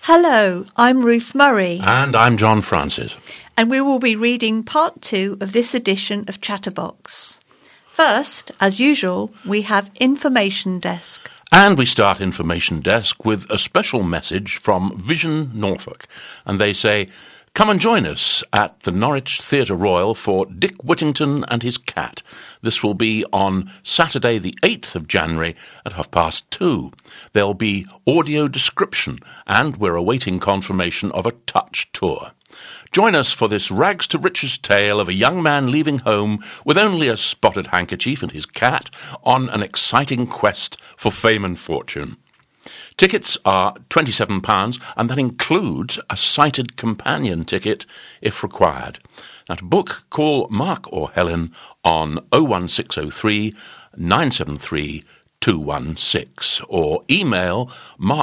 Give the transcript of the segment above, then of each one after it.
Hello, I'm Ruth Murray. And I'm John Francis. And we will be reading part 2 of this edition of Chatterbox. First, as usual, we have Information Desk. And we start Information Desk with a special message from Vision Norfolk. And they say, come and join us at the Norwich Theatre Royal for Dick Whittington and his cat. This will be on Saturday the 8th of January at 2:30. There'll be audio description and we're awaiting confirmation of a touch tour. Join us for this rags-to-riches tale of a young man leaving home with only a spotted handkerchief and his cat on an exciting quest for fame and fortune. Tickets are £27 and that includes a sighted companion ticket if required. Now to book, call Mark or Helen on 01603 973 216 or email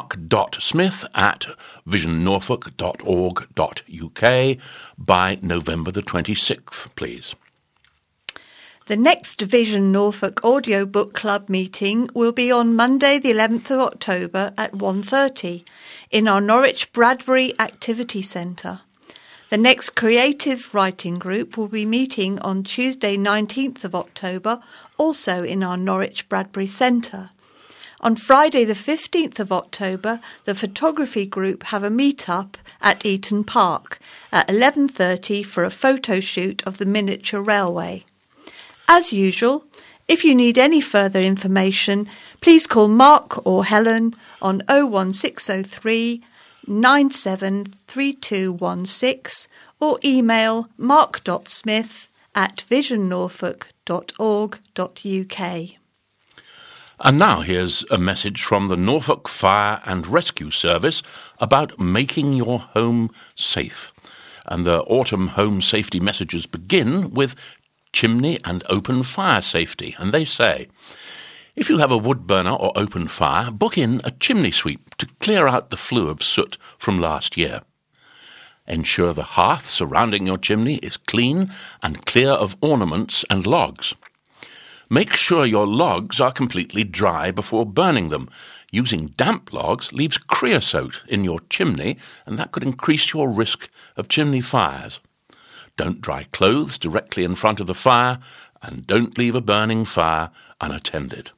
mark.smith@visionnorfolk.org.uk by November the 26th, please. The next Vision Norfolk Audiobook Club meeting will be on Monday the 11th of October at 1:30 in our Norwich Bradbury Activity Centre. The next Creative Writing Group will be meeting on Tuesday 19th of October, also in our Norwich Bradbury Centre. On Friday the 15th of October, the Photography Group have a meet-up at Eaton Park at 11:30 for a photo shoot of the miniature railway. As usual, if you need any further information, please call Mark or Helen on 01603 973216 or email mark.smith@visionnorfolk.org.uk. And now here's a message from the Norfolk Fire and Rescue Service about making your home safe. And the autumn home safety messages begin with chimney and open fire safety. And they say, if you have a wood burner or open fire, book in a chimney sweep to clear out the flue of soot from last year. Ensure the hearth surrounding your chimney is clean and clear of ornaments and logs. Make sure your logs are completely dry before burning them. Using damp logs leaves creosote in your chimney, and that could increase your risk of chimney fires. Don't dry clothes directly in front of the fire, and don't leave a burning fire unattended.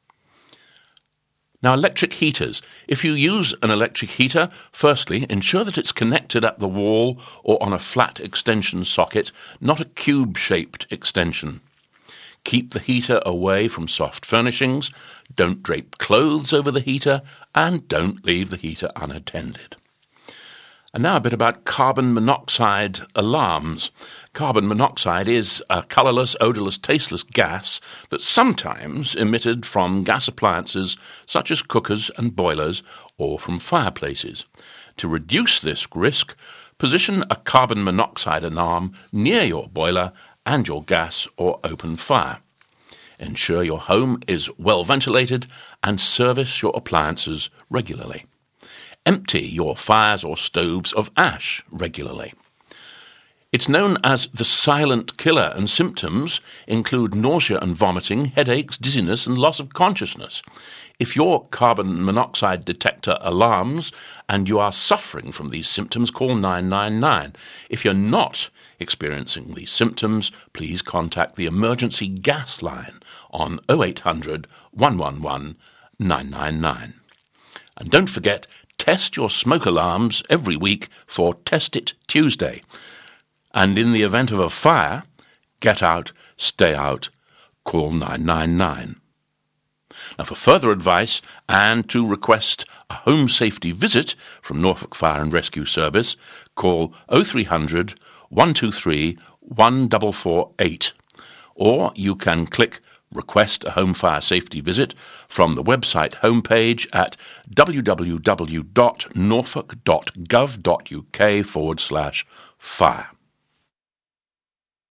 Now, electric heaters. If you use an electric heater, firstly, ensure that it's connected at the wall or on a flat extension socket, not a cube-shaped extension. Keep the heater away from soft furnishings, don't drape clothes over the heater, and don't leave the heater unattended. And now a bit about carbon monoxide alarms. Carbon monoxide is a colourless, odourless, tasteless gas that's sometimes emitted from gas appliances such as cookers and boilers or from fireplaces. To reduce this risk, position a carbon monoxide alarm near your boiler and your gas or open fire. Ensure your home is well ventilated and service your appliances regularly. Empty your fires or stoves of ash regularly. It's known as the silent killer, and symptoms include nausea and vomiting, headaches, dizziness, and loss of consciousness. If your carbon monoxide detector alarms and you are suffering from these symptoms, call 999. If you're not experiencing these symptoms, please contact the emergency gas line on 0800 111 999. And don't forget, test your smoke alarms every week for Test It Tuesday. And in the event of a fire, get out, stay out, call 999. Now, for further advice and to request a home safety visit from Norfolk Fire and Rescue Service, call 0300 123 1448, or you can click Request a Home Fire Safety Visit from the website homepage at www.norfolk.gov.uk/fire.